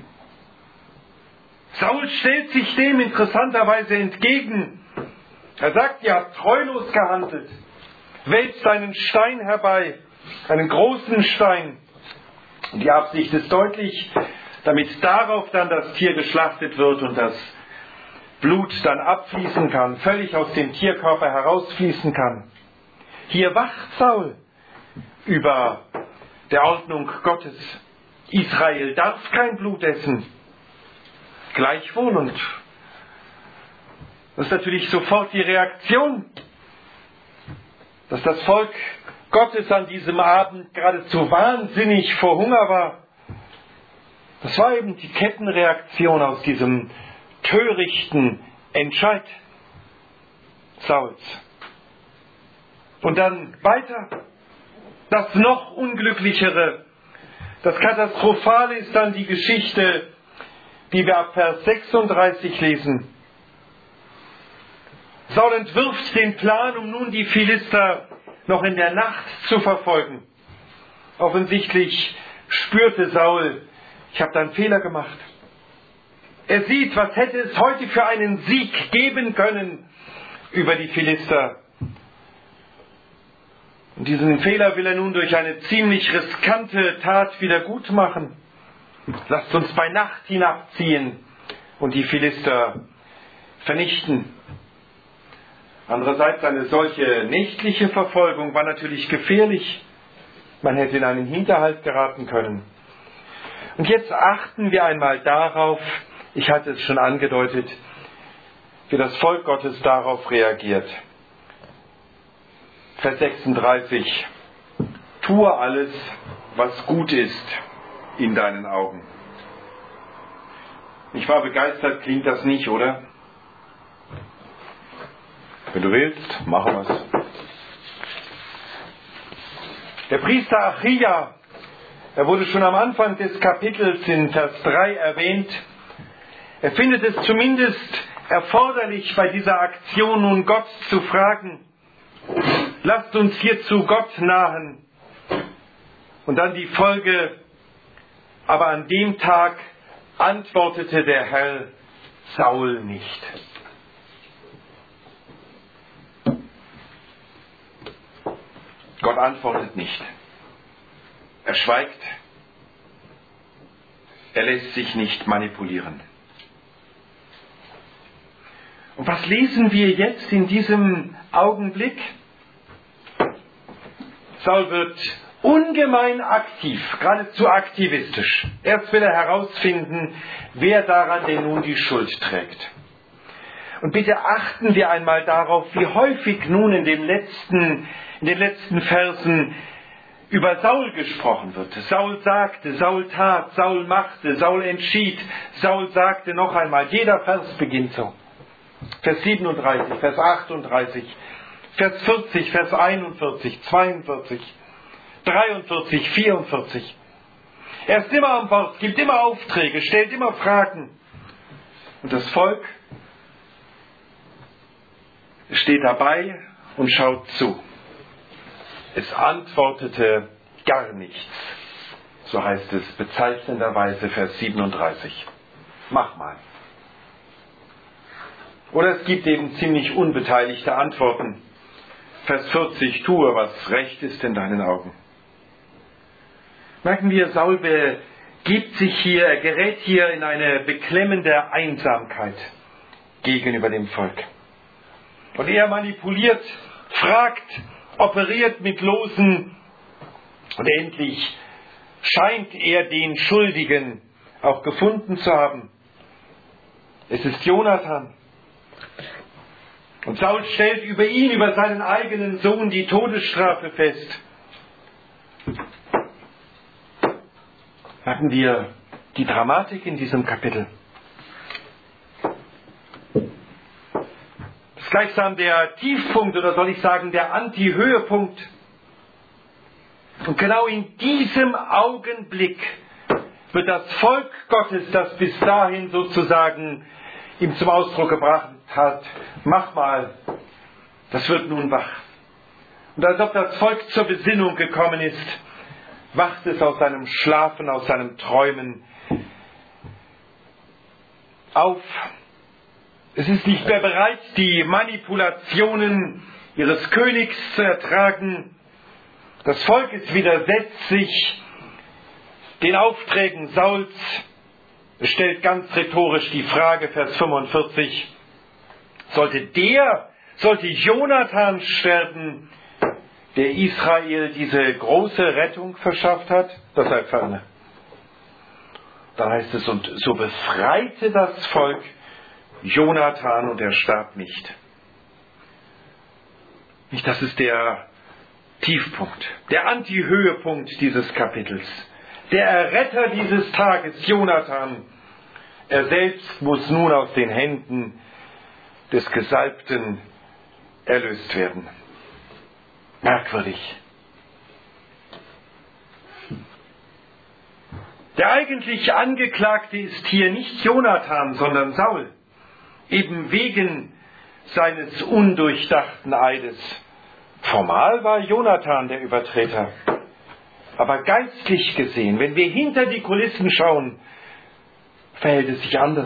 S1: Saul stellt sich dem interessanterweise entgegen. Er sagt, ihr habt treulos gehandelt. Wälzt einen Stein herbei, einen großen Stein. Und die Absicht ist deutlich, damit darauf dann das Tier geschlachtet wird und das Blut dann abfließen kann, völlig aus dem Tierkörper herausfließen kann. Hier wacht Saul über der Ordnung Gottes. Israel darf kein Blut essen. Gleichwohl, und das ist natürlich sofort die Reaktion, dass das Volk Gottes an diesem Abend geradezu wahnsinnig vor Hunger war. Das war eben die Kettenreaktion aus diesem törichten Entscheid Sauls. Und dann weiter, das noch Unglücklichere, das Katastrophale ist dann die Geschichte, die wir ab Vers sechsunddreißig lesen. Saul entwirft den Plan, um nun die Philister noch in der Nacht zu verfolgen. Offensichtlich spürte Saul, ich habe da einen Fehler gemacht. Er sieht, was hätte es heute für einen Sieg geben können über die Philister. Und diesen Fehler will er nun durch eine ziemlich riskante Tat wieder gut machen. Lasst uns bei Nacht hinabziehen und die Philister vernichten. Andererseits, eine solche nächtliche Verfolgung war natürlich gefährlich. Man hätte in einen Hinterhalt geraten können. Und jetzt achten wir einmal darauf, Ich hatte es schon angedeutet, wie das Volk Gottes darauf reagiert. Vers sechsunddreißig. Tue alles, was gut ist in deinen Augen. Ich war begeistert, klingt das nicht, oder? Wenn du willst, machen wir es. Der Priester Achia, er wurde schon am Anfang des Kapitels in Vers drei erwähnt. Er findet es zumindest erforderlich, bei dieser Aktion nun Gott zu fragen. Lasst uns hier zu Gott nahen. Und dann die Folge. Aber an dem Tag antwortete der Herr Saul nicht. Gott antwortet nicht. Er schweigt. Er lässt sich nicht manipulieren. Und was lesen wir jetzt in diesem Augenblick? Saul wird ungemein aktiv, geradezu aktivistisch. Erst will er herausfinden, wer daran denn nun die Schuld trägt. Und bitte achten wir einmal darauf, wie häufig nun in, dem letzten, in den letzten Versen über Saul gesprochen wird. Saul sagte, Saul tat, Saul machte, Saul entschied, Saul sagte noch einmal. Jeder Vers beginnt so. Vers siebenunddreißig, Vers achtunddreißig, Vers vierzig, Vers einundvierzig, zweiundvierzig, dreiundvierzig, vierundvierzig. Er ist immer am Wort, gibt immer Aufträge, stellt immer Fragen. Und das Volk steht dabei und schaut zu. Es antwortete gar nichts. So heißt es bezeichnenderweise Vers siebenunddreißig. Mach mal. Oder es gibt eben ziemlich unbeteiligte Antworten. Vers vierzig, tue, was recht ist in deinen Augen. Merken wir, Saul begibt sich hier, er gerät hier in eine beklemmende Einsamkeit gegenüber dem Volk. Und er manipuliert, fragt, operiert mit Losen und endlich scheint er den Schuldigen auch gefunden zu haben. Es ist Jonathan. Und Saul stellt über ihn, über seinen eigenen Sohn die Todesstrafe fest. Merken wir die Dramatik in diesem Kapitel. Das ist gleichsam der Tiefpunkt, oder soll ich sagen, der Anti-Höhepunkt. Und genau in diesem Augenblick wird das Volk Gottes, das bis dahin sozusagen ihm zum Ausdruck gebracht hat, mach mal, das wird nun wach. Und als ob das Volk zur Besinnung gekommen ist, wacht es aus seinem Schlafen, aus seinem Träumen auf. Es ist nicht mehr bereit, die Manipulationen ihres Königs zu ertragen. Das Volk ist widersetzt sich den Aufträgen Sauls. Es stellt ganz rhetorisch die Frage, Vers fünfundvierzig, sollte der, sollte Jonathan sterben, der Israel diese große Rettung verschafft hat? Das sei ferne. Dann heißt es, und so befreite das Volk Jonathan und er starb nicht. Nicht, das ist der Tiefpunkt, der Anti-Höhepunkt dieses Kapitels. Der Erretter dieses Tages, Jonathan, er selbst muss nun aus den Händen des Gesalbten erlöst werden. Merkwürdig. Der eigentlich Angeklagte ist hier nicht Jonathan, sondern Saul. Eben wegen seines undurchdachten Eides. Formal war Jonathan der Übertreter. Aber geistlich gesehen, wenn wir hinter die Kulissen schauen, verhält es sich anders.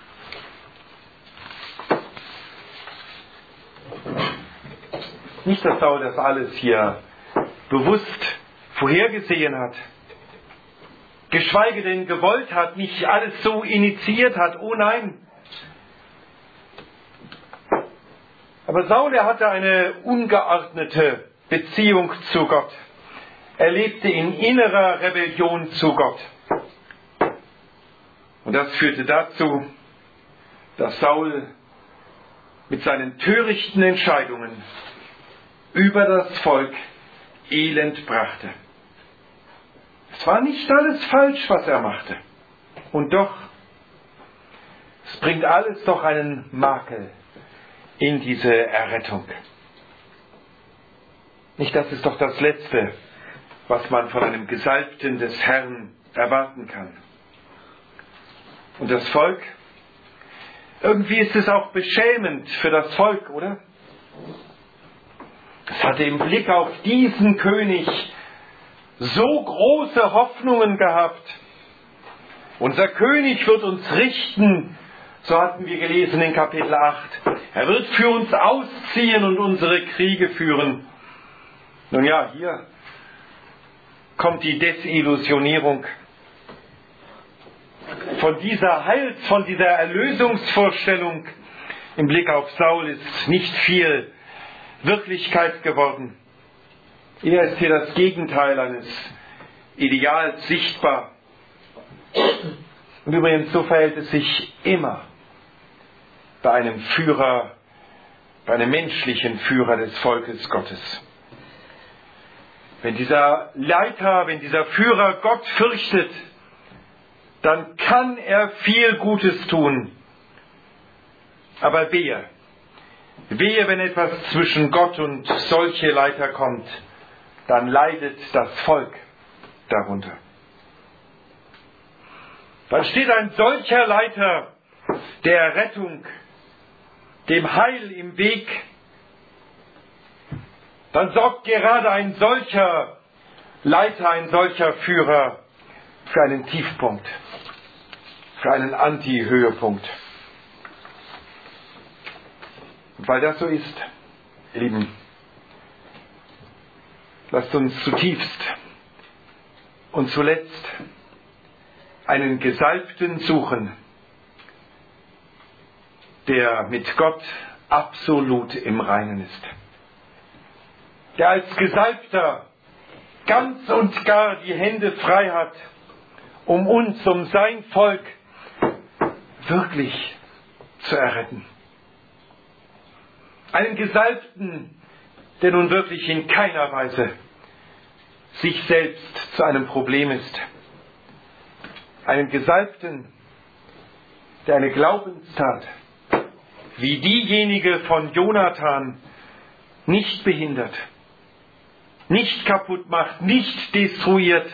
S1: Nicht, dass Saul das alles hier bewusst vorhergesehen hat, geschweige denn gewollt hat, nicht alles so initiiert hat. Oh nein. Aber Saul, er hatte eine ungeordnete Beziehung zu Gott. Er lebte in innerer Rebellion zu Gott. Und das führte dazu, dass Saul mit seinen törichten Entscheidungen über das Volk Elend brachte. Es war nicht alles falsch, was er machte. Und doch, es bringt alles doch einen Makel in diese Errettung. Nicht, das ist doch das Letzte, was man von einem Gesalbten des Herrn erwarten kann. Und das Volk? Irgendwie ist es auch beschämend für das Volk, oder? Es hatte im Blick auf diesen König so große Hoffnungen gehabt. Unser König wird uns richten, so hatten wir gelesen in Kapitel acht. Er wird für uns ausziehen und unsere Kriege führen. Nun ja, hier kommt die Desillusionierung. Von dieser Heils-, von dieser Erlösungsvorstellung im Blick auf Saul ist nicht viel Wirklichkeit geworden. Eher ist hier das Gegenteil eines Ideals sichtbar. Und übrigens, so verhält es sich immer bei einem Führer, bei einem menschlichen Führer des Volkes Gottes. Wenn dieser Leiter, wenn dieser Führer Gott fürchtet, dann kann er viel Gutes tun. Aber wehe, wehe, wenn etwas zwischen Gott und solche Leiter kommt, dann leidet das Volk darunter. Dann steht ein solcher Leiter der Errettung, dem Heil im Weg. Dann sorgt gerade ein solcher Leiter, ein solcher Führer für einen Tiefpunkt, für einen Anti-Höhepunkt. Und weil das so ist, ihr Lieben, lasst uns zutiefst und zuletzt einen Gesalbten suchen, der mit Gott absolut im Reinen ist. Der als Gesalbter ganz und gar die Hände frei hat, um uns, um sein Volk wirklich zu erretten. Einen Gesalbten, der nun wirklich in keiner Weise sich selbst zu einem Problem ist. Einen Gesalbten, der eine Glaubenstat wie diejenige von Jonathan nicht behindert, nicht kaputt macht, nicht destruiert.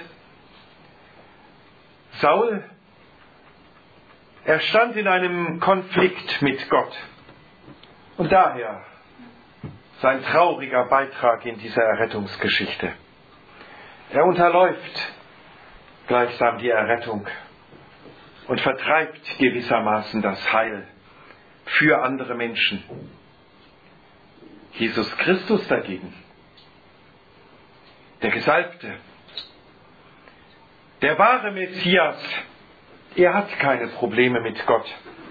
S1: Saul, er stand in einem Konflikt mit Gott. Und daher sein trauriger Beitrag in dieser Errettungsgeschichte. Er unterläuft gleichsam die Errettung und vertreibt gewissermaßen das Heil für andere Menschen. Jesus Christus dagegen, der Gesalbte, der wahre Messias, er hat keine Probleme mit Gott.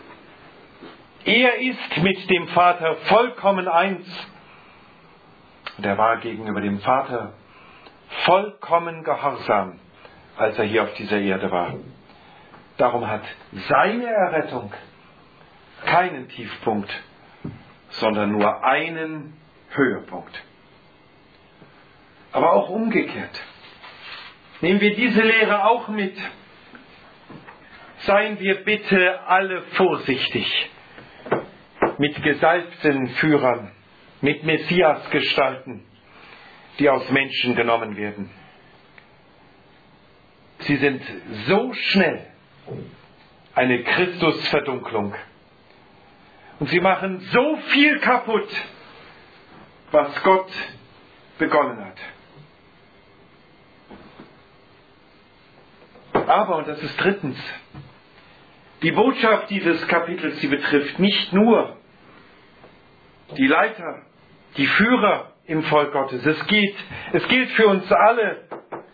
S1: Er ist mit dem Vater vollkommen eins. Und er war gegenüber dem Vater vollkommen gehorsam, als er hier auf dieser Erde war. Darum hat seine Errettung keinen Tiefpunkt, sondern nur einen Höhepunkt. Aber auch umgekehrt. Nehmen wir diese Lehre auch mit. Seien wir bitte alle vorsichtig mit gesalbten Führern, mit Messiasgestalten, die aus Menschen genommen werden. Sie sind so schnell eine Christusverdunklung. Und sie machen so viel kaputt, was Gott begonnen hat. Aber, und das ist drittens, die Botschaft dieses Kapitels, sie betrifft nicht nur die Leiter, die Führer im Volk Gottes. Es geht, es gilt für uns alle,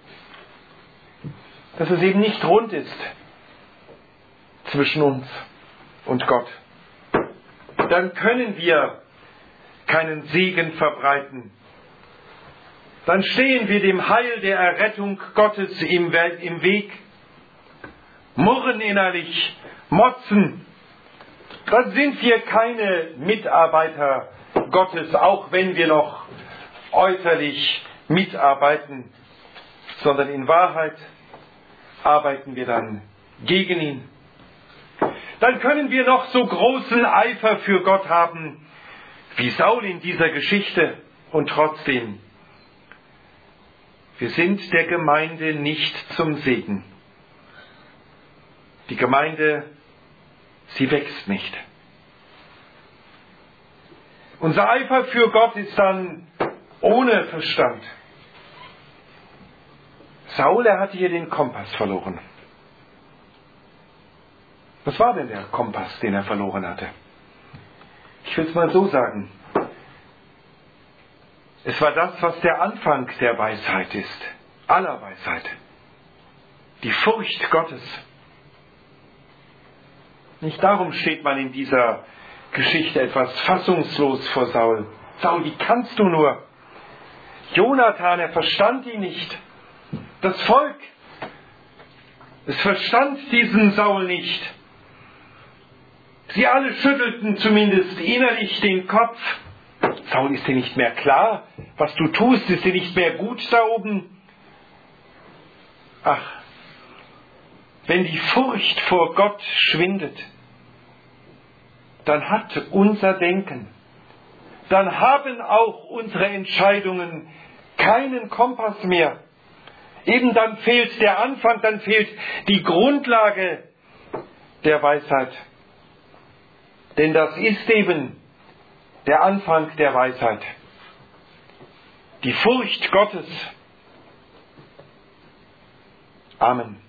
S1: dass es eben nicht rund ist zwischen uns und Gott. Dann können wir keinen Segen verbreiten. Dann stehen wir dem Heil der Errettung Gottes im Weg murren innerlich, motzen, dann sind wir keine Mitarbeiter Gottes, auch wenn wir noch äußerlich mitarbeiten, sondern in Wahrheit arbeiten wir dann gegen ihn. Dann können wir noch so großen Eifer für Gott haben, wie Saul in dieser Geschichte, und trotzdem, wir sind der Gemeinde nicht zum Segen. Die Gemeinde, sie wächst nicht. Unser Eifer für Gott ist dann ohne Verstand. Saul, er hatte hier den Kompass verloren. Was war denn der Kompass, den er verloren hatte? Ich will es mal so sagen. Es war das, was der Anfang der Weisheit ist. Aller Weisheit. Die Furcht Gottes. Nicht darum steht man in dieser Geschichte etwas fassungslos vor Saul. Saul, wie kannst du nur? Jonathan, er verstand ihn nicht. Das Volk, es verstand diesen Saul nicht. Sie alle schüttelten zumindest innerlich den Kopf. Saul, ist dir nicht mehr klar, was du tust? Ist dir nicht mehr gut da oben? Ach, wenn die Furcht vor Gott schwindet, dann hat unser Denken, dann haben auch unsere Entscheidungen keinen Kompass mehr. Eben dann fehlt der Anfang, dann fehlt die Grundlage der Weisheit. Denn das ist eben der Anfang der Weisheit. Die Furcht Gottes. Amen.